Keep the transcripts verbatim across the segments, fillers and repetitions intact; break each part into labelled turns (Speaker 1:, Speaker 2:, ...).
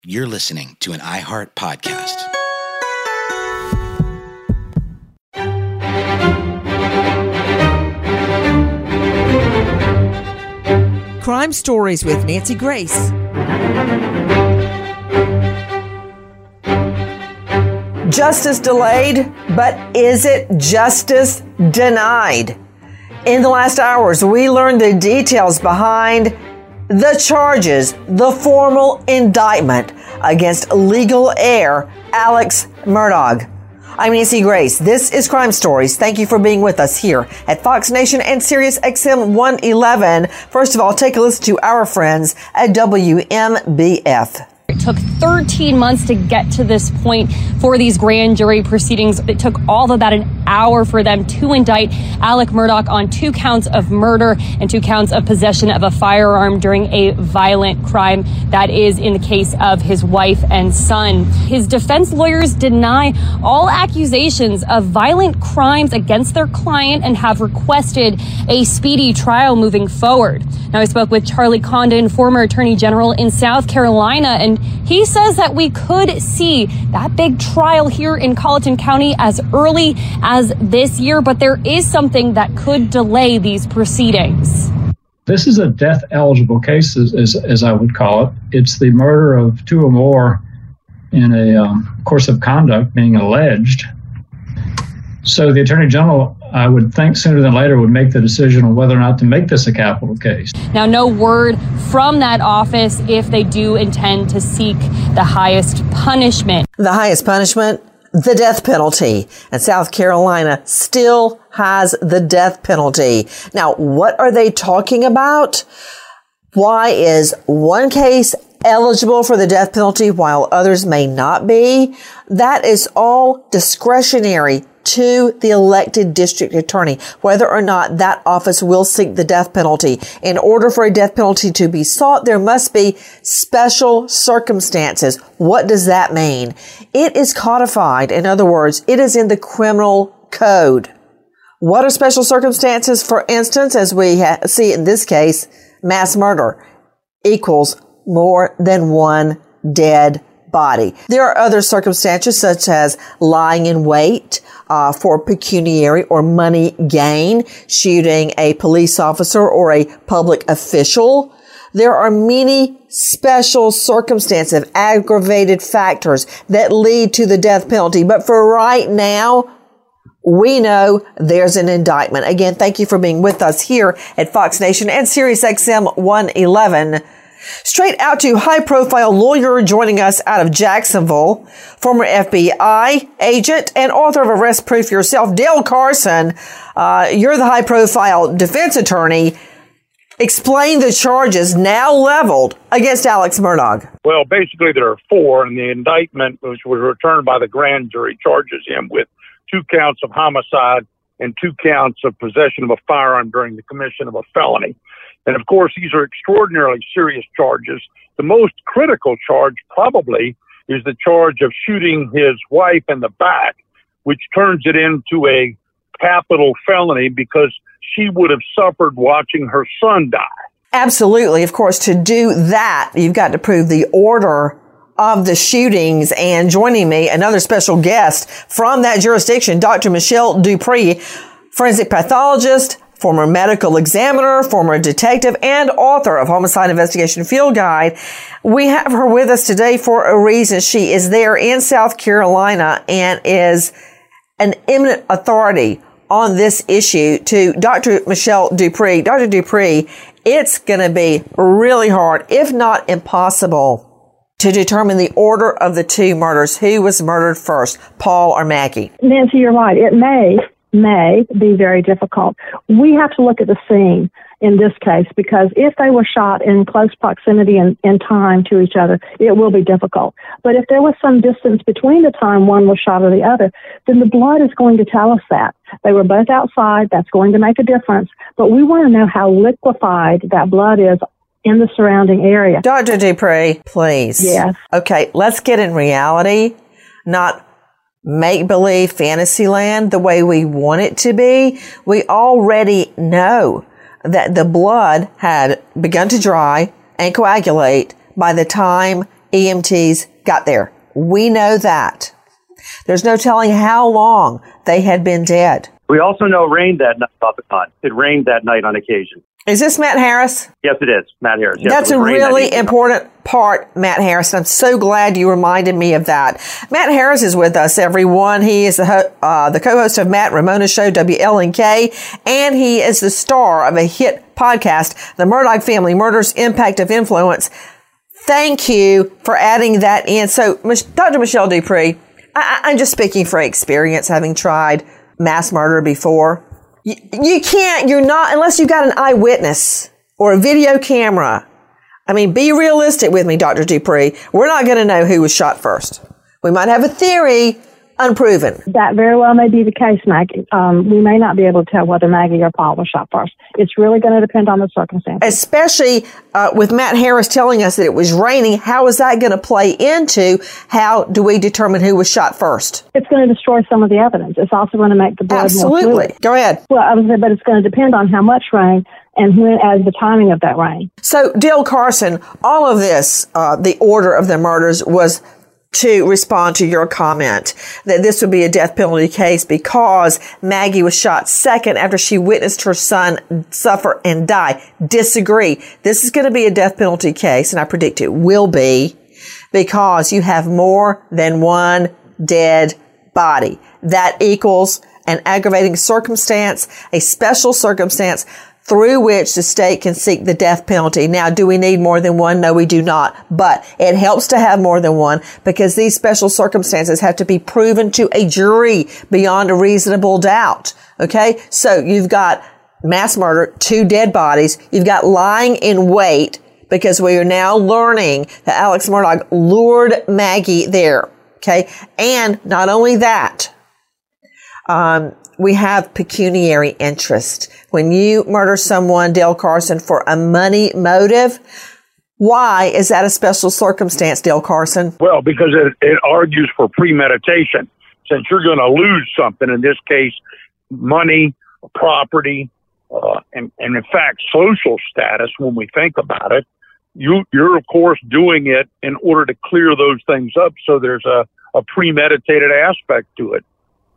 Speaker 1: You're listening to an iHeart podcast.
Speaker 2: Crime Stories with Nancy Grace. Justice delayed, but is it justice denied? In the last hours, we learned the details behind the charges, the formal indictment against legal heir Alex Murdaugh. I'm Nancy Grace. This is Crime Stories. Thank you for being with us here at Fox Nation and Sirius X M one eleven. First of all, take a listen to our friends at W M B F.
Speaker 3: It took thirteen months to get to this point for these grand jury proceedings. It took all of about an hour for them to indict Alex Murdaugh on two counts of murder and two counts of possession of a firearm during a violent crime. That is in the case of his wife and son. His defense lawyers deny all accusations of violent crimes against their client and have requested a speedy trial moving forward. Now, I spoke with Charlie Condon, former attorney general in South Carolina, and he says that we could see that big trial here in Colleton County as early as this year, but there is something that could delay these proceedings.
Speaker 4: This is a death-eligible case, as, as, as I would call it. It's the murder of two or more in a um, course of conduct being alleged. So the Attorney General, I would think sooner than later, would make the decision on whether or not to make this a capital case.
Speaker 3: Now, no word from that office if they do intend to seek the highest punishment.
Speaker 2: The highest punishment? The death penalty. And South Carolina still has the death penalty. Now, what are they talking about? Why is one case eligible for the death penalty while others may not be? That is all discretionary to the elected district attorney, whether or not that office will seek the death penalty. In order for a death penalty to be sought, there must be special circumstances. What does that mean? It is codified. In other words, it is in the criminal code. What are special circumstances? For instance, as we ha- see in this case, mass murder equals more than one dead body. There are other circumstances such as lying in wait uh, for pecuniary or money gain, shooting a police officer or a public official. There are many special circumstances, aggravated factors that lead to the death penalty. But for right now, we know there's an indictment. Again, thank you for being with us here at Fox Nation and Sirius X M one eleven. Straight out to high-profile lawyer joining us out of Jacksonville, former F B I agent and author of Arrest Proof yourself, Dale Carson. Uh, you're the high-profile defense attorney. Explain the charges now leveled against Alex Murdaugh.
Speaker 5: Well, basically there are four, and the indictment, which was returned by the grand jury, charges him with two counts of homicide and two counts of possession of a firearm during the commission of a felony. And of course, these are extraordinarily serious charges. The most critical charge probably is the charge of shooting his wife in the back, which turns it into a capital felony because she would have suffered watching her son die.
Speaker 2: Absolutely. Of course, to do that, you've got to prove the order of the shootings. And joining me, another special guest from that jurisdiction, Doctor Michelle Dupree, forensic pathologist, former medical examiner, former detective, and author of Homicide Investigation Field Guide. We have her with us today for a reason. She is there in South Carolina and is an eminent authority on this issue. To Doctor Michelle Dupree. Doctor Dupree, it's going to be really hard, if not impossible, to determine the order of the two murders. Who was murdered first, Paul or Maggie?
Speaker 6: Nancy, you're right. It may. may be very difficult. We have to look at the scene in this case because if they were shot in close proximity and in time to each other, it will be difficult. But if there was some distance between the time one was shot or the other, then the blood is going to tell us that. They were both outside. That's going to make a difference. But we want to know how liquefied that blood is in the surrounding area.
Speaker 2: Doctor Dupree, please.
Speaker 6: Yes.
Speaker 2: Okay, let's get in reality, not make-believe fantasy land the way we want it to be. We already know that the blood had begun to dry and coagulate by the time E M Ts got there. We know that. There's no telling how long they had been dead.
Speaker 7: We also know it rained that night off the con. It rained that night on occasion.
Speaker 2: Is this Matt Harris?
Speaker 7: Yes, it is. Matt Harris. Yes,
Speaker 2: That's a really that important part, Matt Harris. I'm so glad you reminded me of that. Matt Harris is with us, everyone. He is the, ho- uh, the co-host of Matt Ramona's show, W L N K, and he is the star of a hit podcast, The Murdaugh Family Murders, Impact of Influence. Thank you for adding that in. So, Doctor Michelle Dupree, I- I'm just speaking from experience, having tried mass murder before. You, you can't, you're not, unless you've got an eyewitness or a video camera. I mean, be realistic with me, Doctor Dupree. We're not going to know who was shot first. We might have a theory, unproven.
Speaker 6: That very well may be the case, Maggie. Um, we may not be able to tell whether Maggie or Paul was shot first. It's really going to depend on the circumstances.
Speaker 2: Especially uh, with Matt Harris telling us that it was raining. How is that going to play into how do we determine who was shot first?
Speaker 6: It's going to destroy some of the evidence. It's also going to make the blood
Speaker 2: Absolutely.
Speaker 6: more fluid.
Speaker 2: Go ahead.
Speaker 6: Well, I was saying, but it's going to depend on how much rain and when, as the timing of that rain.
Speaker 2: So, Dale Carson, all of this, uh, the order of the murders was to respond to your comment that this would be a death penalty case because Maggie was shot second after she witnessed her son suffer and die. Disagree. This is going to be a death penalty case, and I predict it will be because you have more than one dead body. That equals an aggravating circumstance, a special circumstance through which the state can seek the death penalty. Now, do we need more than one? No, we do not. But it helps to have more than one because these special circumstances have to be proven to a jury beyond a reasonable doubt. Okay? So you've got mass murder, two dead bodies. You've got lying in wait because we are now learning that Alex Murdaugh lured Maggie there. Okay? And not only that, um, we have pecuniary interest. When you murder someone, Dale Carson, for a money motive, why is that a special circumstance, Dale Carson?
Speaker 5: Well, because it, it argues for premeditation. Since you're going to lose something, in this case, money, property, uh, and, and in fact, social status, when we think about it, you, you're, of course, doing it in order to clear those things up. So there's a, a premeditated aspect to it.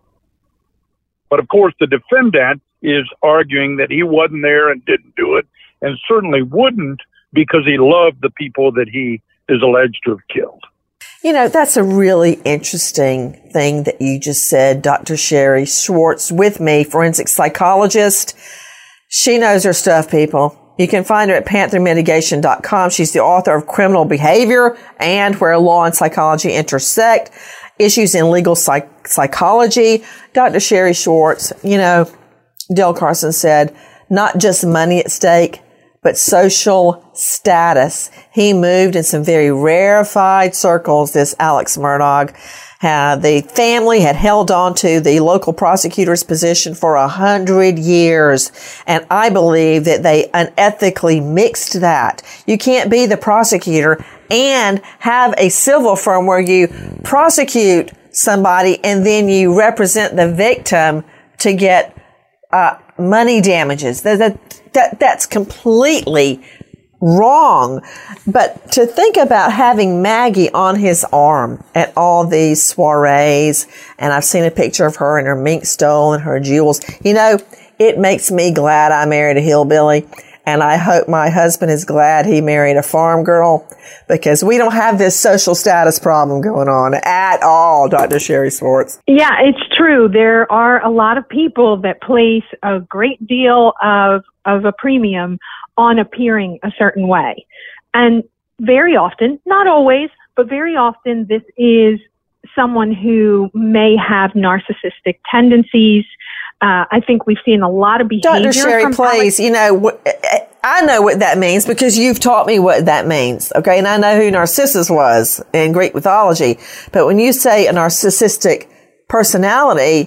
Speaker 5: But of course, the defendant is arguing that he wasn't there and didn't do it, and certainly wouldn't because he loved the people that he is alleged to have killed.
Speaker 2: You know, that's a really interesting thing that you just said, Doctor Sherry Schwartz with me, forensic psychologist. She knows her stuff, people. You can find her at panther mitigation dot com. She's the author of Criminal Behavior and Where Law and Psychology Intersect. Issues in Legal psych- Psychology. Doctor Sherry Schwartz, you know, Dale Carson said, not just money at stake, but social status. He moved in some very rarefied circles, this Alex Murdaugh. Uh, the family had held on to the local prosecutor's position for a hundred years. And I believe that they unethically mixed that. You can't be the prosecutor and have a civil firm where you prosecute somebody and then you represent the victim to get uh, money damages. That, that, that, that's completely wrong. But to think about having Maggie on his arm at all these soirees, and I've seen a picture of her in her mink stole and her jewels, you know, it makes me glad I married a hillbilly. And I hope my husband is glad he married a farm girl because we don't have this social status problem going on at all, Doctor Sherry Schwartz.
Speaker 8: Yeah, it's true. There are a lot of people that place a great deal of, of a premium on appearing a certain way. And very often, not always, but very often this is someone who may have narcissistic tendencies. Uh, I think we've seen a lot of behavior.
Speaker 2: Doctor Sherry, please, you know, I know what that means because you've taught me what that means, okay? And I know who Narcissus was in Greek mythology. But when you say a narcissistic personality,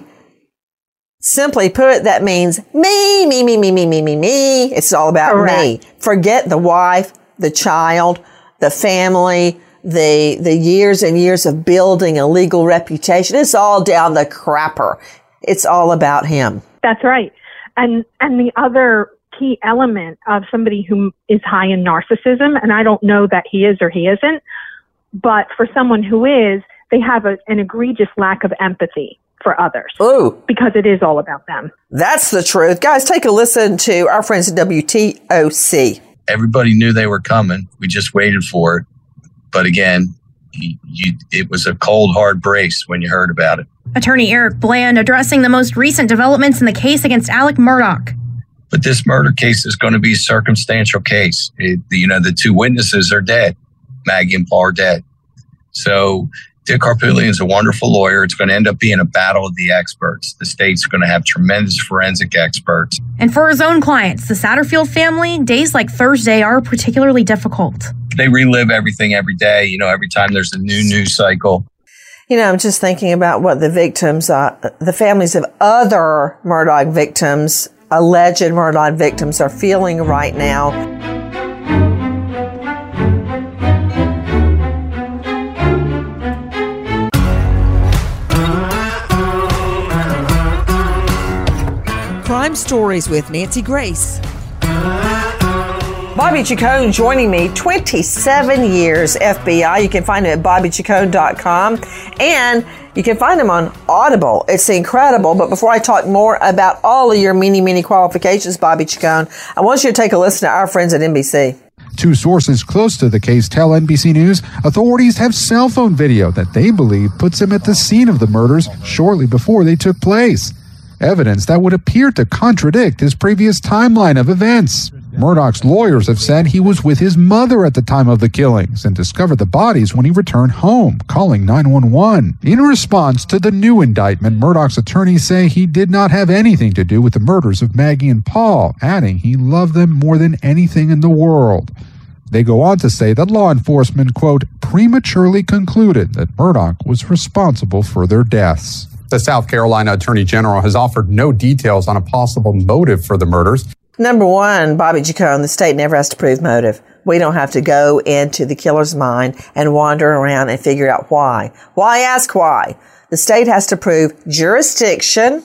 Speaker 2: simply put, that means me, me, me, me, me, me, me, me. It's all about Correct. me. Forget the wife, the child, the family, the the years and years of building a legal reputation. It's all down the crapper. It's all about him.
Speaker 8: That's right. And and the other key element of somebody who is high in narcissism, and I don't know that he is or he isn't, but for someone who is, they have a, an egregious lack of empathy for others.
Speaker 2: Ooh.
Speaker 8: Because it is all about them.
Speaker 2: That's the truth. Guys, take a listen to our friends at W T O C.
Speaker 9: Everybody knew they were coming. We just waited for it. But again, you, you, it was a cold, hard brace when you heard about it.
Speaker 10: Attorney Eric Bland addressing the most recent developments in the case against Alec Murdaugh.
Speaker 9: But this murder case is going to be a circumstantial case. It, you know, the two witnesses are dead. Maggie and Paul are dead. So Dick Harpootlian is a wonderful lawyer. It's going to end up being a battle of the experts. The state's going to have tremendous forensic experts.
Speaker 10: And for his own clients, the Satterfield family, days like Thursday are particularly difficult.
Speaker 9: They relive everything every day. You know, every time there's a new news cycle.
Speaker 2: You know, I'm just thinking about what the victims, uh, the families of other Murdaugh victims, alleged Murdaugh victims, are feeling right now. Crime Stories with Nancy Grace. Bobby Chacon joining me, twenty-seven years F B I. You can find him at bobby chacon dot com, and you can find him on Audible. It's incredible. But before I talk more about all of your many, many qualifications, Bobby Chacon, I want you to take a listen to our friends at N B C.
Speaker 11: Two sources close to the case tell N B C News authorities have cell phone video that they believe puts him at the scene of the murders shortly before they took place. Evidence that would appear to contradict his previous timeline of events. Murdaugh's lawyers have said he was with his mother at the time of the killings and discovered the bodies when he returned home, calling nine one one. In response to the new indictment, Murdaugh's attorneys say he did not have anything to do with the murders of Maggie and Paul, adding he loved them more than anything in the world. They go on to say that law enforcement, quote, prematurely concluded that Murdaugh was responsible for their deaths.
Speaker 12: The South Carolina Attorney General has offered no details on a possible motive for the murders.
Speaker 2: Number one, Bobby Chacon, the state never has to prove motive. We don't have to go into the killer's mind and wander around and figure out why. Why ask why? The state has to prove jurisdiction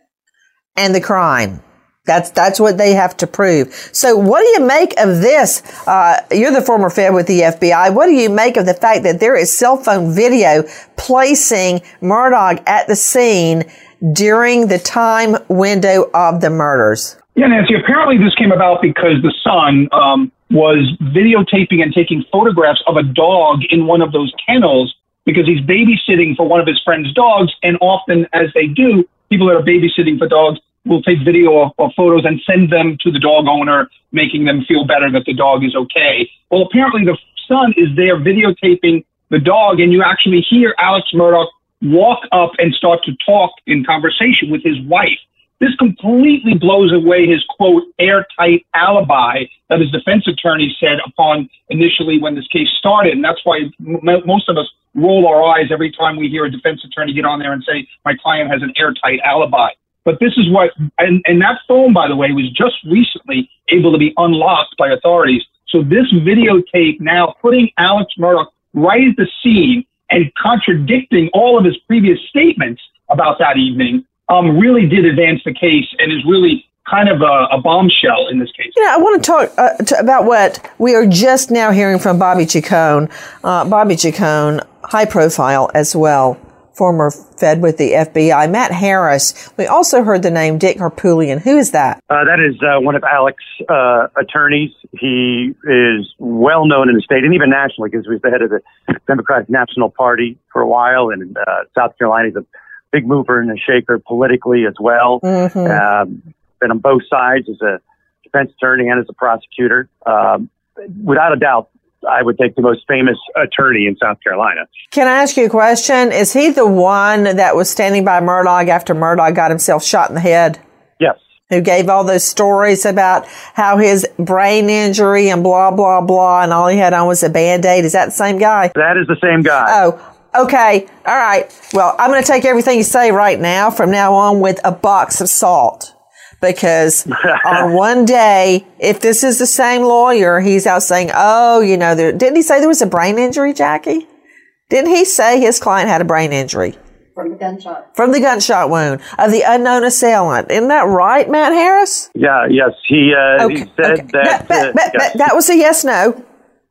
Speaker 2: and the crime. That's that's what they have to prove. So what do you make of this? Uh, you're the former Fed with the F B I. What do you make of the fact that there is cell phone video placing Murdaugh at the scene during the time window of the murders?
Speaker 13: Yeah, Nancy, apparently this came about because the son um, was videotaping and taking photographs of a dog in one of those kennels because he's babysitting for one of his friend's dogs. And often, as they do, people that are babysitting for dogs will take video or, or photos and send them to the dog owner, making them feel better that the dog is okay. Well, apparently the son is there videotaping the dog, and you actually hear Alex Murdaugh walk up and start to talk in conversation with his wife. This completely blows away his, quote, airtight alibi that his defense attorney said upon initially when this case started. And that's why m- most of us roll our eyes every time we hear a defense attorney get on there and say, my client has an airtight alibi. But this is what, and, and that phone, by the way, was just recently able to be unlocked by authorities. So this videotape now putting Alex Murdaugh right at the scene and contradicting all of his previous statements about that evening um, really did advance the case and is really kind of a, a bombshell in this case.
Speaker 2: You know, I want to talk uh, to, about what we are just now hearing from Bobby Chacon. Uh, Bobby Chacon, high profile as well. Former Fed with the F B I, Matt Harris. We also heard the name Dick Harpootlian. Who is that?
Speaker 7: Uh, that is uh, one of Alec's uh, attorneys. He is well known in the state and even nationally because he was the head of the Democratic National Party for a while. And in uh, South Carolina, he's a big mover and a shaker politically as well. Mm-hmm. Um, been on both sides as a defense attorney and as a prosecutor. Um, without a doubt, I would think the most famous attorney in South Carolina.
Speaker 2: Can I ask you a question? Is he the one that was standing by Murdaugh after Murdaugh got himself shot in the head?
Speaker 7: Yes.
Speaker 2: Who gave all those stories about how his brain injury and blah, blah, blah, and all he had on was a Band-Aid? Is that the same guy?
Speaker 7: That is the same guy.
Speaker 2: Oh, okay. All right. Well, I'm going to take everything you say right now from now on with a box of salt. Because on one day, if this is the same lawyer, he's out saying, oh, you know, there, didn't he say there was a brain injury, Jackie? Didn't he say his client had a brain injury?
Speaker 14: From the gunshot.
Speaker 2: From the gunshot wound of the unknown assailant. Isn't that right, Matt Harris?
Speaker 7: Yeah, yes. He, uh,
Speaker 2: okay,
Speaker 7: he said
Speaker 2: okay.
Speaker 7: that.
Speaker 2: That,
Speaker 7: uh,
Speaker 2: that,
Speaker 7: yes.
Speaker 2: that was a yes, no.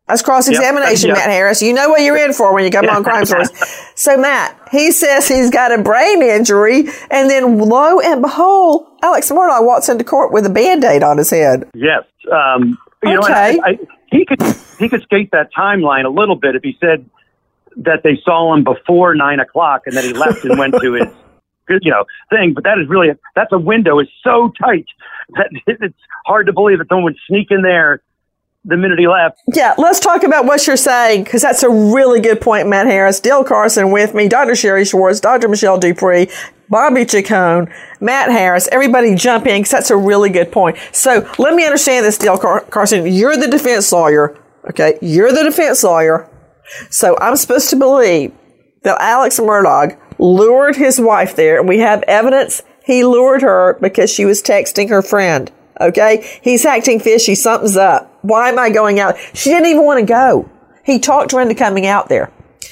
Speaker 2: That's cross-examination,
Speaker 7: Yep.
Speaker 2: Matt Harris. You know what you're in for when you come on Crime Stories. So, Matt, he says he's got a brain injury, and then lo and behold, Alex Murdaugh walks into court with a Band-Aid on his head.
Speaker 7: Yes. Um, you
Speaker 2: Okay.
Speaker 7: know, I, I, he could he could skate that timeline a little bit if he said that they saw him before nine o'clock and then he left and went to his, you know, thing. But that is really a, that's a window is so tight that it's hard to believe that someone would sneak in there the minute he left.
Speaker 2: Yeah, let's talk about what you're saying, because that's a really good point, Matt Harris. Dale Carson with me, Doctor Sherry Schwartz, Doctor Michelle Dupree, Bobby Chacon, Matt Harris. Everybody jump in, because that's a really good point. So let me understand this, Dale Car- Carson. You're the defense lawyer, okay? You're the defense lawyer. So I'm supposed to believe that Alex Murdaugh lured his wife there, and we have evidence he lured her because she was texting her friend. Okay? He's acting fishy. Something's up. Why am I going out? She didn't even want to go. He talked her into coming out there.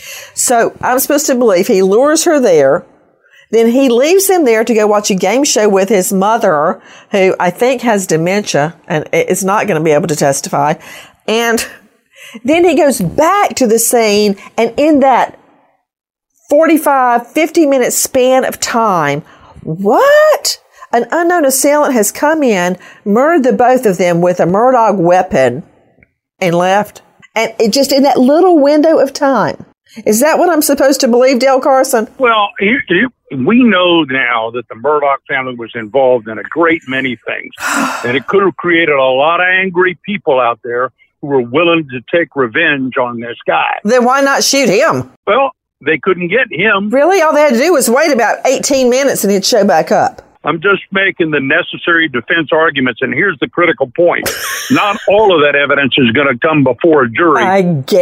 Speaker 2: So I'm supposed to believe he lures her there. Then he leaves them there to go watch a game show with his mother, who I think has dementia and is not going to be able to testify. And then he goes back to the scene, and in that forty-five, fifty minute span of time, what? An unknown assailant has come in, murdered the both of them with a Murdaugh weapon, and left. And it just in that little window of time. Is that what I'm supposed to believe, Dale Carson?
Speaker 5: Well, you, you, we know now that the Murdaugh family was involved in a great many things. And it could have created a lot of angry people out there who were willing to take revenge on this guy.
Speaker 2: Then why not shoot him?
Speaker 5: Well, they couldn't get him.
Speaker 2: Really? All they had to do was wait about eighteen minutes and he'd show back up.
Speaker 5: I'm just making the necessary defense arguments, and here's the critical point. Not all of that evidence is going to come before a jury.
Speaker 2: I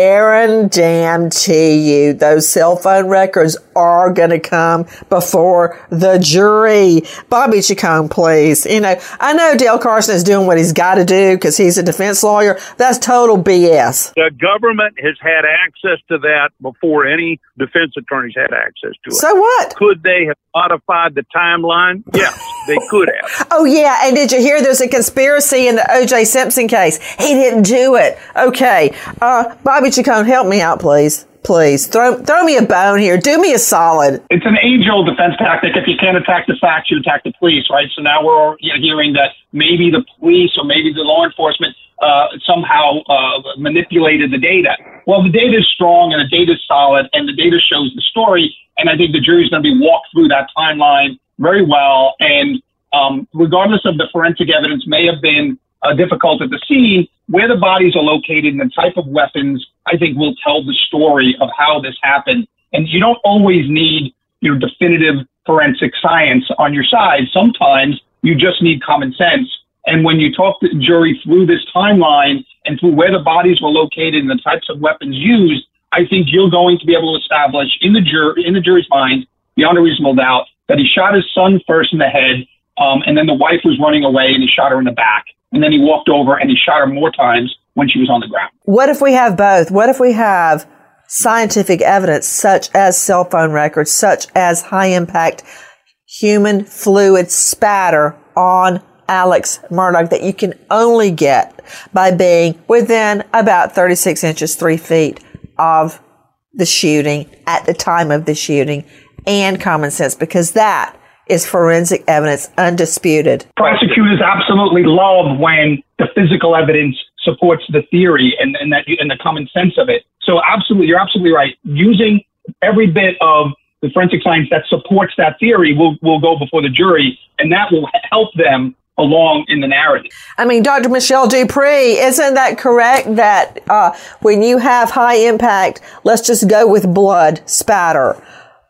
Speaker 2: guarantee you those cell phone records are going to come before the jury. Bobby Chacon, please. You know, I know Dale Carson is doing what he's got to do because he's a defense lawyer. That's total B S.
Speaker 5: The government has had access to that before any defense attorneys had access to it.
Speaker 2: So what?
Speaker 5: Could they have modified the timeline? Yes, they could have.
Speaker 2: Oh, yeah. And did you hear there's a conspiracy in the O J Simpson case? He didn't do it. Okay. Uh, Bobby Chacon, help me out, please. Please. Throw throw me a bone here. Do me a solid.
Speaker 13: It's an age-old defense tactic. If you can't attack the facts, you attack the police, right? So now we're you know, hearing that maybe the police or maybe the law enforcement uh, somehow uh, manipulated the data. Well, the data is strong and the data is solid and the data shows the story. And I think the jury's going to be walked through that timeline very well. And um, regardless of the forensic evidence may have been uh, difficult at the scene, where the bodies are located and the type of weapons, I think will tell the story of how this happened. And you don't always need, you know, definitive forensic science on your side. Sometimes you just need common sense. And when you talk to the jury through this timeline and through where the bodies were located and the types of weapons used, I think you're going to be able to establish in the jury, in the jury's mind, beyond a reasonable doubt, that he shot his son first in the head, um, and then the wife was running away and he shot her in the back. And then he walked over and he shot her more times when she was on the ground.
Speaker 2: What if we have both? What if we have scientific evidence such as cell phone records, such as high-impact human fluid spatter on Alex Murdaugh that you can only get by being within about thirty-six inches, three feet of the shooting at the time of the shooting, and common sense, because that is forensic evidence, undisputed.
Speaker 13: Prosecutors absolutely love when the physical evidence supports the theory and, and that and the common sense of it. So absolutely, you're absolutely right. Using every bit of the forensic science that supports that theory will will go before the jury, and that will help them along in the narrative.
Speaker 2: I mean, Doctor Michelle Dupree, isn't that correct that uh, when you have high impact, let's just go with blood spatter,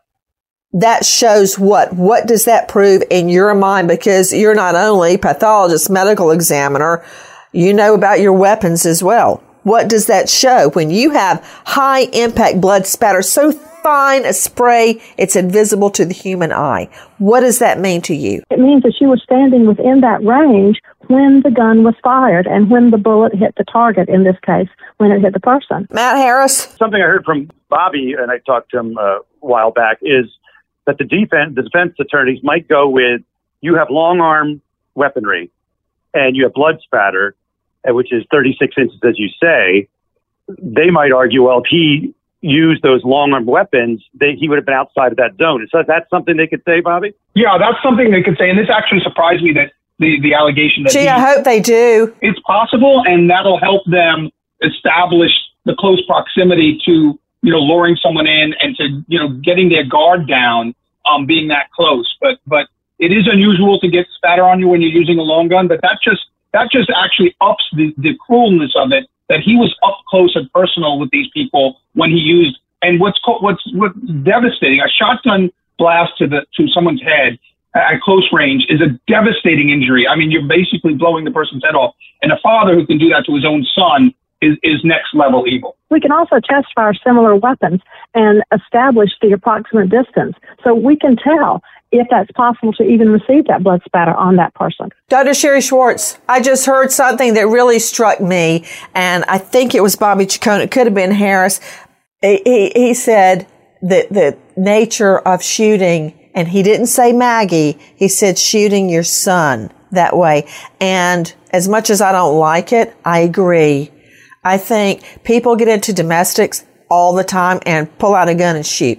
Speaker 2: that shows what? What does that prove in your mind? Because you're not only pathologist, medical examiner, you know about your weapons as well. What does that show when you have high impact blood spatter so fine a spray it's invisible to the human eye? What does that mean to you?
Speaker 6: It means that she was standing within that range when the gun was fired and when the bullet hit the target, in this case, when it hit the person.
Speaker 2: Matt Harris?
Speaker 7: Something I heard from Bobby, and I talked to him uh, a while back, is that the defense, the defense attorneys might go with, you have long arm weaponry and you have blood spatter, which is thirty-six inches, as you say. they might argue, well, if he used those long-arm weapons, they, he would have been outside of that zone. So that's something they could say, Bobby?
Speaker 13: Yeah, that's something they could say. And this actually surprised me that the, the allegation that
Speaker 2: Gee,
Speaker 13: he,
Speaker 2: I hope they do.
Speaker 13: It's possible, and that'll help them establish the close proximity to, you know, luring someone in and to, you know, getting their guard down, um, being that close. But, but it is unusual to get spatter on you when you're using a long gun, but that just, that just actually ups the, the cruelness of it, that he was up close and personal with these people when he used, and what's what's what's devastating, a shotgun blast to the to someone's head at close range is a devastating injury. I mean, you're basically blowing the person's head off. And a father who can do that to his own son is, is next level evil.
Speaker 6: We can also test fire similar weapons and establish the approximate distance. So we can tell if that's possible to even receive that blood spatter on that person.
Speaker 2: Doctor Sherry Schwartz, I just heard something that really struck me, and I think it was Bobby Chacon. It could have been Harris. He, he, he said that the nature of shooting, and he didn't say Maggie, he said shooting your son that way. And as much as I don't like it, I agree. I think people get into domestics all the time and pull out a gun and shoot.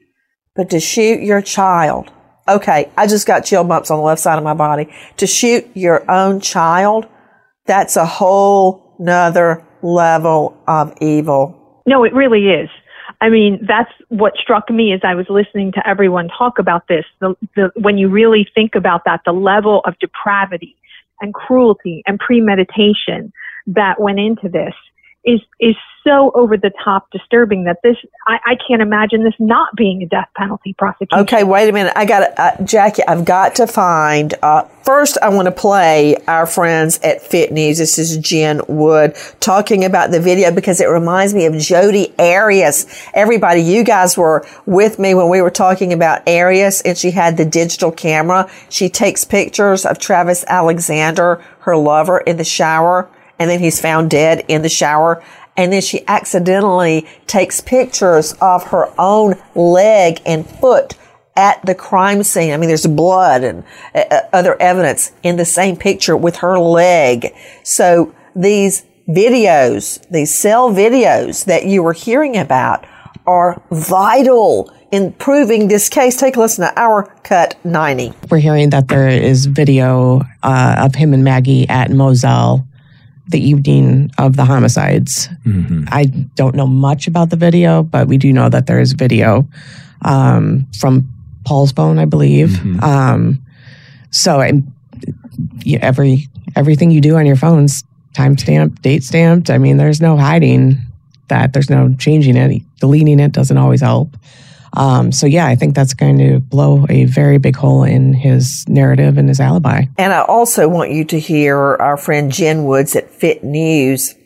Speaker 2: But to shoot your child, okay, I just got chill bumps on the left side of my body. To shoot your own child, that's a whole nother level of evil.
Speaker 8: No, it really is. I mean, that's what struck me as I was listening to everyone talk about this. The, the, when you really think about that, the level of depravity and cruelty and premeditation that went into this is is so over the top disturbing that this, I, I can't imagine this not being a death penalty prosecution.
Speaker 2: Okay, wait a minute. I got uh, Jackie, I've got to find, uh, first I want to play our friends at Fit News. This is Jen Wood talking about the video because it reminds me of Jodi Arias. Everybody, you guys were with me when we were talking about Arias, and she had the digital camera. She takes pictures of Travis Alexander, her lover, in the shower, and then he's found dead in the shower. And then she accidentally takes pictures of her own leg and foot at the crime scene. I mean, there's blood and uh, other evidence in the same picture with her leg. So these videos, these cell videos that you were hearing about are vital in proving this case. Take a listen to our Cut ninety.
Speaker 14: We're hearing that there is video uh, of him and Maggie at Moselle the evening of the homicides. Mm-hmm. I don't know much about the video, but we do know that there is video um, from Paul's phone, I believe. Mm-hmm. Um, so I, you, every everything you do on your phone's time stamped, date stamped. I mean, there's no hiding that. There's no changing it. Deleting it doesn't always help. Um, so yeah, I think that's going to blow a very big hole in his narrative and his alibi.
Speaker 2: And I also want you to hear our friend Jen Woods at Fit News.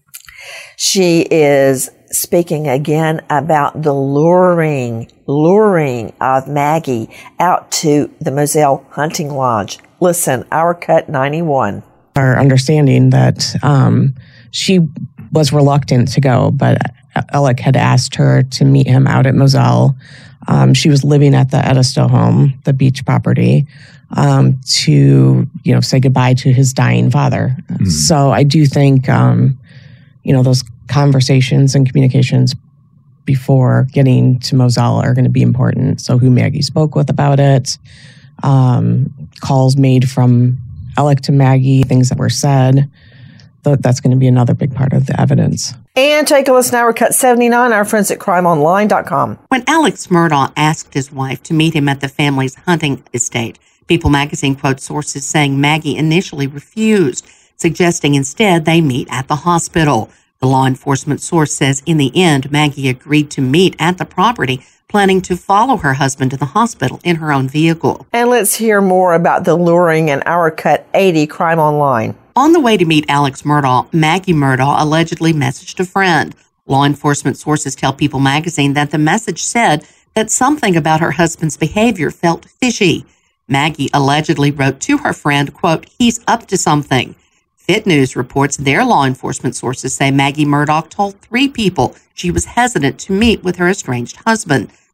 Speaker 2: She is speaking again about the luring, luring of Maggie out to the Moselle Hunting Lodge. Listen, our Cut ninety-one.
Speaker 14: Our understanding that um, she was reluctant to go, but Alec had asked her to meet him out at Moselle. Um, she was living at the Edisto home, the beach property, um, to, you know, say goodbye to his dying father. Mm. So I do think, um, you know, those conversations and communications before getting to Moselle are going to be important. So who Maggie spoke with about it, um, calls made from Alec to Maggie, things that were said. That's going to be another big part of the evidence.
Speaker 2: And take a listen to our Cut seventy-nine, our friends at crime online dot com.
Speaker 15: When Alex Murdaugh asked his wife to meet him at the family's hunting estate, People magazine quotes sources saying Maggie initially refused, suggesting instead they meet at the hospital. The law enforcement source says in the end, Maggie agreed to meet at the property, planning to follow her husband to the hospital in her own vehicle.
Speaker 2: And let's hear more about the luring in our Cut eighty Crime Online.
Speaker 15: On the way to meet Alex Murdaugh, Maggie Murdaugh allegedly messaged a friend. Law enforcement sources tell People magazine that the message said that something about her husband's behavior felt fishy. Maggie allegedly wrote to her friend, quote, "He's up to something." Fit News reports their law enforcement sources say Maggie Murdaugh told three people she was hesitant to meet with her estranged husband.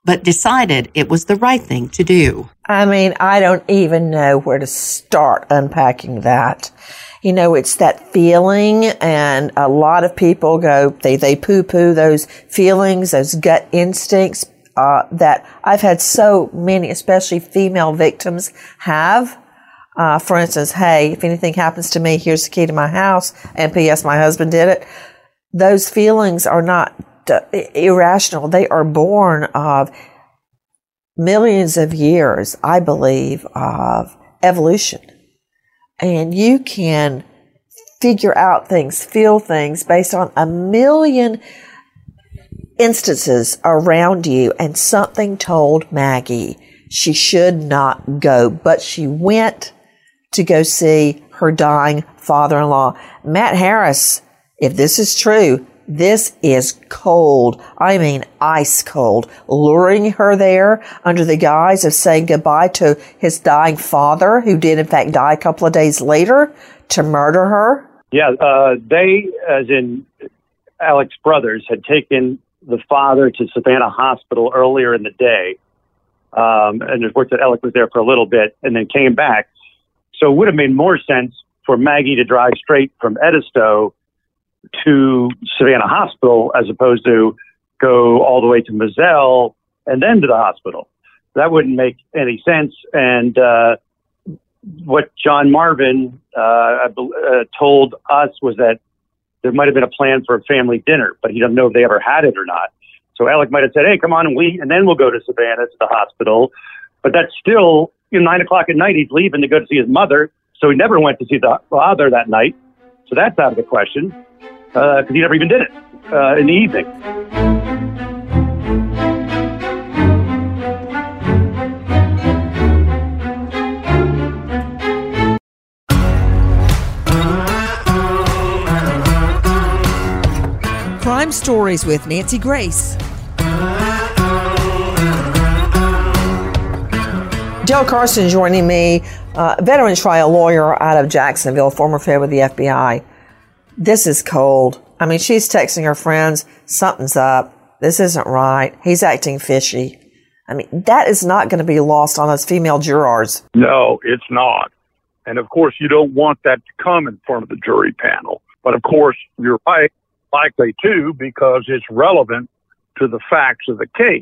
Speaker 15: but decided it was the right thing to do.
Speaker 2: I mean, I don't even know where to start unpacking that. You know, it's that feeling, and a lot of people go, they, they poo-poo those feelings, those gut instincts uh, that I've had so many, especially female victims, have. Uh, for instance, hey, if anything happens to me, here's the key to my house, and P S my husband did it. Those feelings are not uh, irrational. They are born of millions of years, I believe, of evolution. And you can figure out things, feel things based on a million instances around you. And something told Maggie she should not go, but she went to go see her dying father-in-law. Matt Harris, if this is true, this is cold. I mean, ice cold. Luring her there under the guise of saying goodbye to his dying father, who did in fact die a couple of days later, to murder her.
Speaker 7: Yeah, uh, they, as in Alec's brothers, had taken the father to Savannah Hospital earlier in the day. Um, and of course, Alec was there for a little bit and then came back. So it would have made more sense for Maggie to drive straight from Edisto to Savannah Hospital as opposed to go all the way to Moselle and then to the hospital. That wouldn't make any sense. And uh, what John Marvin uh, uh, told us was that there might have been a plan for a family dinner, but he doesn't know if they ever had it or not. So Alec might have said, hey, come on, and we, and then we'll go to Savannah to the hospital. But that's still, you know, nine o'clock at night, he's leaving to go to see his mother. So he never went to see the father that night. So that's out of the question, because uh, he never even did it uh, in the evening.
Speaker 2: Crime Stories with Nancy Grace. Dale Carson joining me, uh, veteran trial lawyer out of Jacksonville, former Fed with the F B I. This is cold. I mean, she's texting her friends, something's up. This isn't right. He's acting fishy. I mean, that is not going to be lost on us female jurors.
Speaker 5: No, it's not. And of course, you don't want that to come in front of the jury panel. But of course, you're right, likely to, because it's relevant to the facts of the case.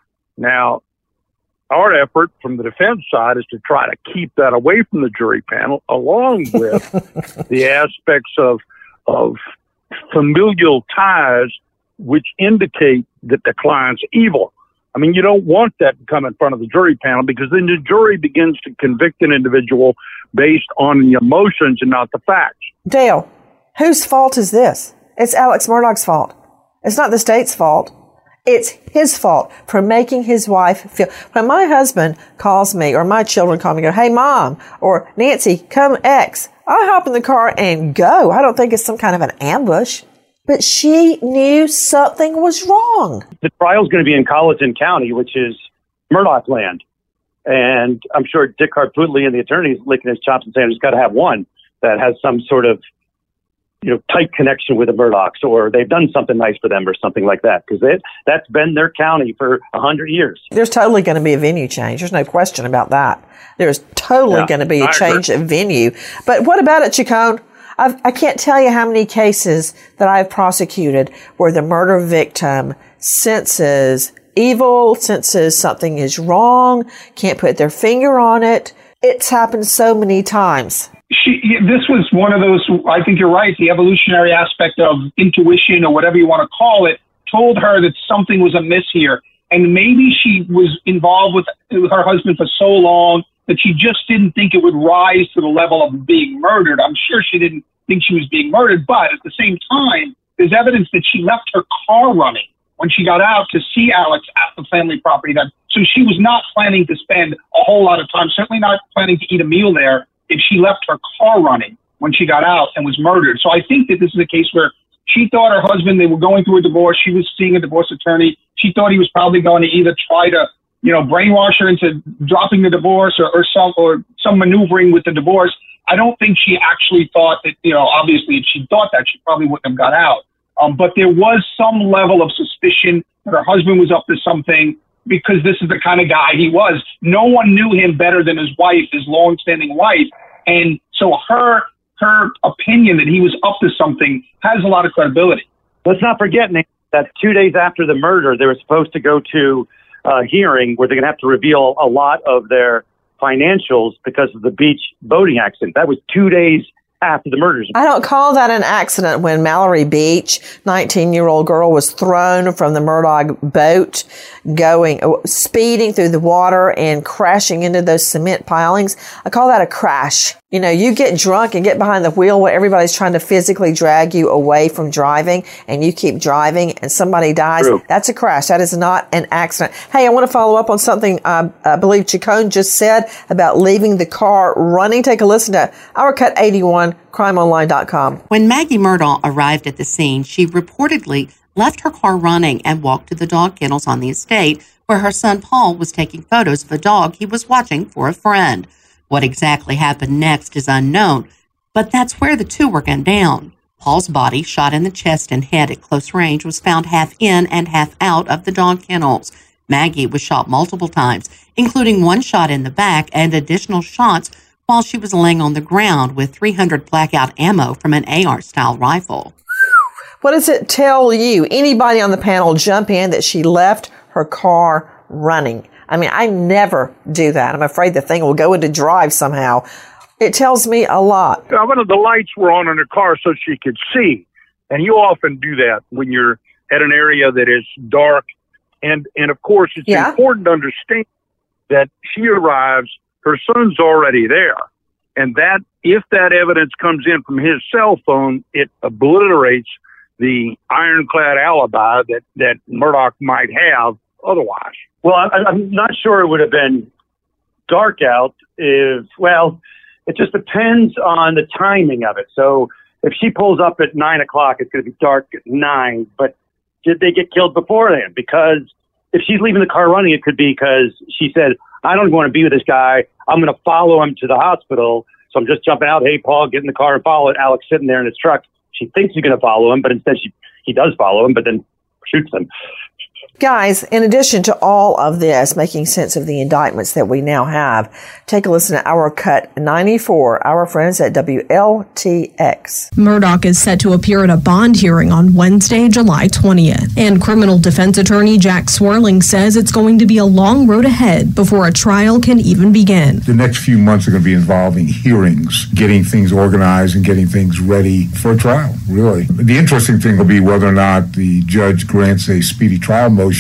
Speaker 5: Now, our effort from the defense side is to try to keep that away from the jury panel, along with the aspects of of familial ties, which indicate that the client's evil. I mean, you don't want that to come in front of the jury panel, because then the jury begins to convict an individual based on the emotions and not the facts.
Speaker 2: Dale, whose fault is this? It's Alex Murdaugh's fault. It's not the state's fault. It's his fault for making his wife feel. When my husband calls me, or my children call me and go, hey, Mom, or Nancy, come X, I hop in the car and go. I don't think it's some kind of an ambush. But she knew something was wrong.
Speaker 7: The trial's going to be in Colleton County, which is Murdaugh land. And I'm sure Dick Harpootlian and the attorney's licking his chops and saying, there's got to have one that has some sort of, you know, tight connection with the Murdaughs, or they've done something nice for them or something like that, because that's been their county for a hundred years.
Speaker 2: There's totally going to be a venue change. There's no question about that. There's totally yeah, going to be a I change agree. of venue. But what about it, Chacon? I've, I can't tell you how many cases that I've prosecuted where the murder victim senses evil, senses something is wrong, can't put their finger on it. It's happened so many times.
Speaker 13: She, this was one of those, I think you're right, the evolutionary aspect of intuition, or whatever you want to call it, told her that something was amiss here. And maybe she was involved with, with her husband for so long that she just didn't think it would rise to the level of being murdered. I'm sure she didn't think she was being murdered, but at the same time, there's evidence that she left her car running when she got out to see Alex at the family property. That, so she was not planning to spend a whole lot of time, certainly not planning to eat a meal there, if she left her car running when she got out and was murdered. So I think that this is a case where she thought her husband, they were going through a divorce. She was seeing a divorce attorney. She thought he was probably going to either try to, you know, brainwash her into dropping the divorce, or, or some, or some maneuvering with the divorce. I don't think she actually thought that, you know, obviously if she thought that, she probably wouldn't have got out. Um, but there was some level of suspicion that her husband was up to something. because this is the kind of guy he was. No one knew him better than his wife, his long-standing wife. And so her her opinion that he was up to something has a lot of credibility.
Speaker 7: Let's not forget, Nick, that two days after the murder, they were supposed to go to a hearing where they're going to have to reveal a lot of their financials because of the beach boating accident. That was two days after the murders.
Speaker 2: I don't call that an accident when Mallory Beach, nineteen-year-old girl, was thrown from the Murdaugh boat, going, speeding through the water and crashing into those cement pilings. I call that a crash. You know, you get drunk and get behind the wheel where everybody's trying to physically drag you away from driving, and you keep driving and somebody dies. True. That's a crash. That is not an accident. Hey, I want to follow up on something uh, I believe Chacon just said about leaving the car running. Take a listen to Our Cut eighty-one, crime online dot com.
Speaker 15: When Maggie Murdaugh arrived at the scene, she reportedly left her car running and walked to the dog kennels on the estate where her son Paul was taking photos of a dog he was watching for a friend. What exactly happened next is unknown, but that's where the two were gunned down. Paul's body, shot in the chest and head at close range, was found half in and half out of the dog kennels. Maggie was shot multiple times, including one shot in the back and additional shots while she was laying on the ground with three hundred blackout ammo from an A R-style rifle.
Speaker 2: What does it tell you? Anybody on the panel jump in that she left her car running. I mean, I never do that. I'm afraid the thing will go into drive somehow. It tells me a lot.
Speaker 5: One of the lights were on in her car so she could see. And you often do that when you're at an area that is dark. And, and of course, it's yeah. important to understand that she arrives, her son's already there. And that, if that evidence comes in from his cell phone, it obliterates the ironclad alibi that, that Murdaugh might have otherwise.
Speaker 7: Well, I, I'm not sure it would have been dark out if, well, it just depends on the timing of it. So if she pulls up at nine o'clock, it's going to be dark at nine. But did they get killed before then? Because if she's leaving the car running, it could be because she said, I don't want to be with this guy. I'm going to follow him to the hospital. So I'm just jumping out. Hey, Paul, get in the car and follow it. Alex sitting there in his truck. She thinks he's going to follow him, but instead she he does follow him, but then shoots him.
Speaker 2: Guys, in addition to all of this, making sense of the indictments that we now have, take a listen to Our Cut ninety-four, our friends at W L T X.
Speaker 16: Murdaugh is set to appear at a bond hearing on Wednesday, July twentieth. And criminal defense attorney Jack Swerling says it's going to be a long road ahead before a trial can even begin.
Speaker 17: The next few months are going to be involving hearings, getting things organized and getting things ready for a trial, really. The interesting thing will be whether or not the judge grants a speedy trial motion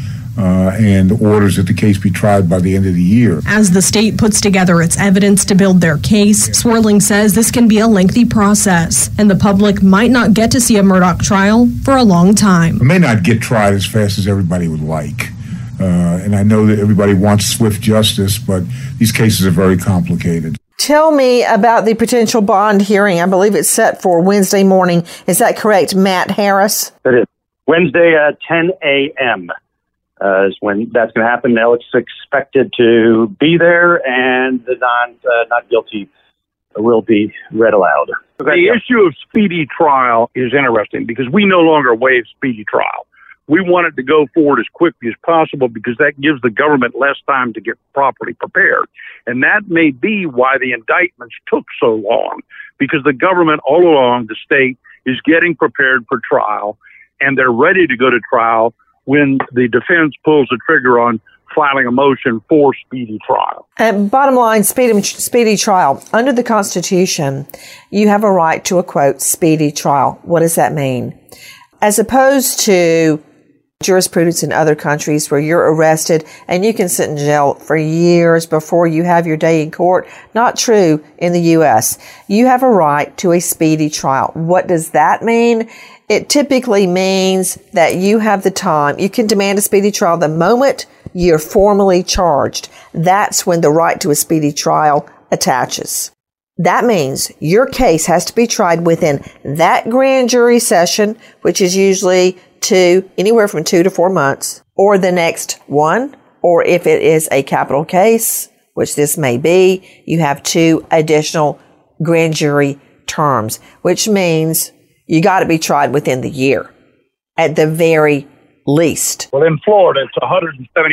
Speaker 17: Uh, and orders that the case be tried by the end of the year.
Speaker 16: As the state puts together its evidence to build their case, Swerling says this can be a lengthy process, and the public might not get to see a Murdaugh trial for a long time.
Speaker 17: It may not get tried as fast as everybody would like. Uh, and I know that everybody wants swift justice, but these cases are very complicated.
Speaker 2: Tell me about the potential bond hearing. I believe it's set for Wednesday morning. Is that correct, Matt Harris?
Speaker 7: It is. Wednesday at ten a.m. Uh, is when that's going to happen. Alex is expected to be there, and the non uh, not guilty will be read aloud.
Speaker 5: The issue of speedy trial is interesting because we no longer waive speedy trial. We want it to go forward as quickly as possible because that gives the government less time to get properly prepared. And that may be why the indictments took so long, because the government all along, the state, is getting prepared for trial, and they're ready to go to trial when the defense pulls the trigger on filing a motion for speedy trial.
Speaker 2: And bottom line, speedy, speedy trial. Under the Constitution, you have a right to a, quote, speedy trial. What does that mean? As opposed to jurisprudence in other countries where you're arrested and you can sit in jail for years before you have your day in court. Not true in the U S. You have a right to a speedy trial. What does that mean? It typically means that you have the time. You can demand a speedy trial the moment you're formally charged. That's when the right to a speedy trial attaches. That means your case has to be tried within that grand jury session, which is usually two, anywhere from two to four months, or the next one, or if it is a capital case, which this may be, you have two additional grand jury terms, which means you got to be tried within the year, at the very least.
Speaker 5: Well, in Florida, it's one hundred seventy-five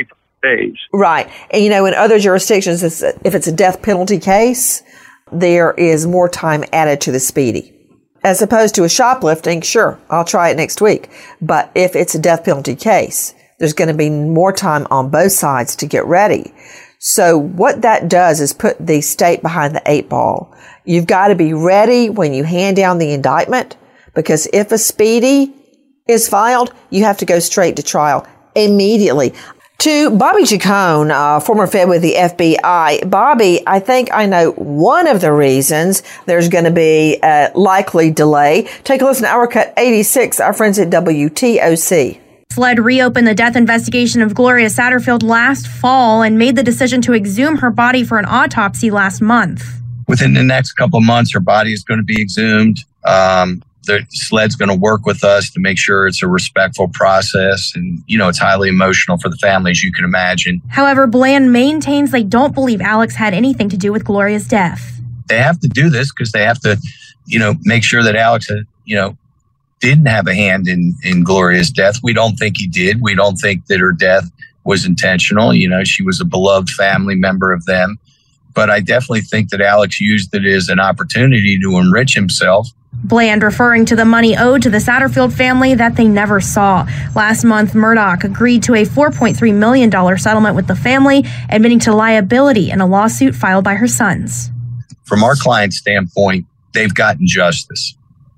Speaker 5: days.
Speaker 2: Right. And, you know, in other jurisdictions, it's, if it's a death penalty case, there is more time added to the speedy. As opposed to a shoplifting, sure, I'll try it next week. But if it's a death penalty case, there's going to be more time on both sides to get ready. So what that does is put the state behind the eight ball. You've got to be ready when you hand down the indictment, because if a speedy is filed, you have to go straight to trial immediately. To Bobby Chacon, uh, former Fed with the F B I. Bobby, I think I know one of the reasons there's going to be a likely delay. Take a listen to Our Cut eighty-six, our friends at W T O C.
Speaker 10: SLED reopened the death investigation of Gloria Satterfield last fall and made the decision to exhume her body for an autopsy last month.
Speaker 9: Within the next couple of months, her body is going to be exhumed. Um, the SLED's going to work with us to make sure it's a respectful process. And, you know, it's highly emotional for the family, as you can imagine.
Speaker 10: However, Bland maintains they don't believe Alex had anything to do with Gloria's death.
Speaker 9: They have to do this because they have to, you know, make sure that Alex, uh, you know, didn't have a hand in, in Gloria's death. We don't think he did. We don't think that her death was intentional. You know, she was a beloved family member of them. But I definitely think that Alex used it as an opportunity to enrich himself.
Speaker 10: Bland referring to the money owed to the Satterfield family that they never saw. Last month, Murdaugh agreed to a four point three million dollars settlement with the family, admitting to liability in a lawsuit filed by her sons.
Speaker 9: From our client's standpoint, they've gotten justice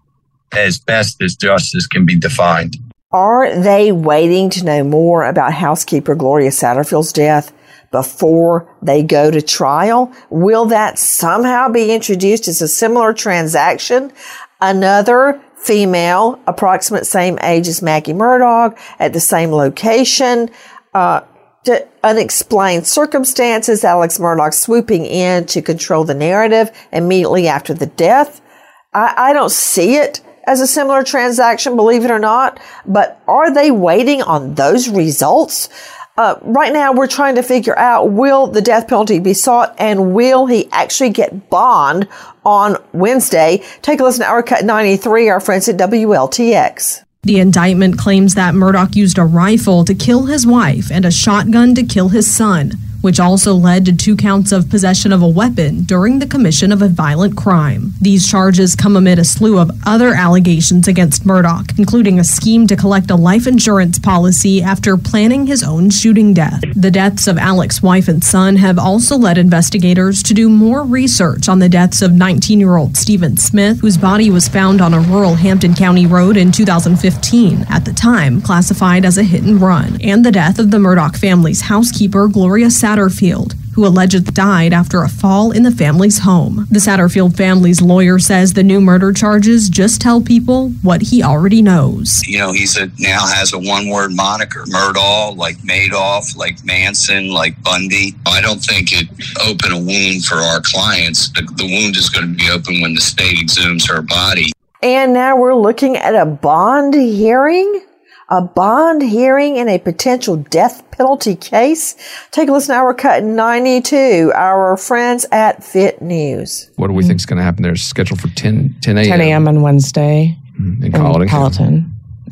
Speaker 9: as best as justice can be defined.
Speaker 2: Are they waiting to know more about housekeeper Gloria Satterfield's death before they go to trial? Will that somehow be introduced as a similar transaction? Another female, approximate same age as Maggie Murdaugh, at the same location, uh, to unexplained circumstances, Alex Murdaugh swooping in to control the narrative immediately after the death. I, I don't see it as a similar transaction, believe it or not, but are they waiting on those results? Uh, right now, we're trying to figure out, will the death penalty be sought, and will he actually get bond on Wednesday? Take a listen to Our Cut ninety-three, our friends at W L T X.
Speaker 16: The indictment claims that Murdaugh used a rifle to kill his wife and a shotgun to kill his son, which also led to two counts of possession of a weapon during the commission of a violent crime. These charges come amid a slew of other allegations against Murdaugh, including a scheme to collect a life insurance policy after planning his own shooting death. The deaths of Alex's wife and son have also led investigators to do more research on the deaths of nineteen-year-old Stephen Smith, whose body was found on a rural Hampton County road in two thousand fifteen, at the time classified as a hit and run, and the death of the Murdaugh family's housekeeper, Gloria Satterfield, Satterfield, who allegedly died after a fall in the family's home. The Satterfield family's lawyer says the new murder charges just tell people what he already knows.
Speaker 9: You know, he's a, now has a one-word moniker, Murdaugh, like Madoff, like Manson, like Bundy. I don't think it opened a wound for our clients. The, the wound is going to be open when the state exhumes her body.
Speaker 2: And now we're looking at a bond hearing? A bond hearing in a potential death penalty case? Take a listen to Our Cut ninety-two, our friends at Fit News.
Speaker 18: What do we think is going to happen there? It's scheduled for ten a.m.
Speaker 14: ten a.m. on Wednesday
Speaker 18: in
Speaker 14: Colleton. Colleton.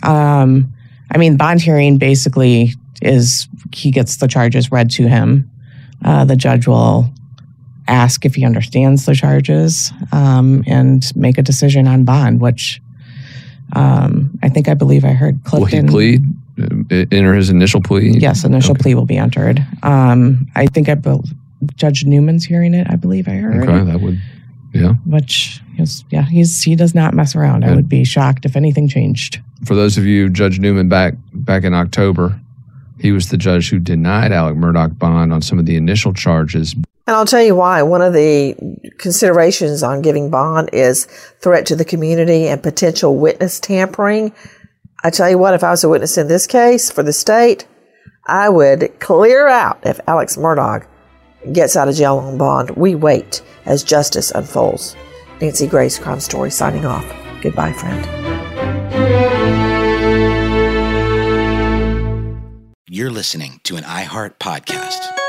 Speaker 14: Um, I mean, bond hearing basically is he gets the charges read to him. Uh, the judge will ask if he understands the charges um, and make a decision on bond, which Um, I think I believe I heard Clifton.
Speaker 18: Will he plead? Uh, enter his initial plea?
Speaker 14: Yes, initial
Speaker 18: okay.
Speaker 14: plea will be entered. Um, I think I be- Judge Newman's hearing it. I believe I heard.
Speaker 18: Okay, that would, yeah.
Speaker 14: Which is, yeah, he's he does not mess around. And I would be shocked if anything changed.
Speaker 18: For those of you, Judge Newman back back in October, he was the judge who denied Alec Murdaugh bond on some of the initial charges.
Speaker 2: And I'll tell you why. One of the considerations on giving bond is threat to the community and potential witness tampering. I tell you what, if I was a witness in this case for the state, I would clear out if Alex Murdaugh gets out of jail on bond. We wait as justice unfolds. Nancy Grace, Crime Story, signing off. Goodbye, friend.
Speaker 1: You're listening to an iHeart podcast.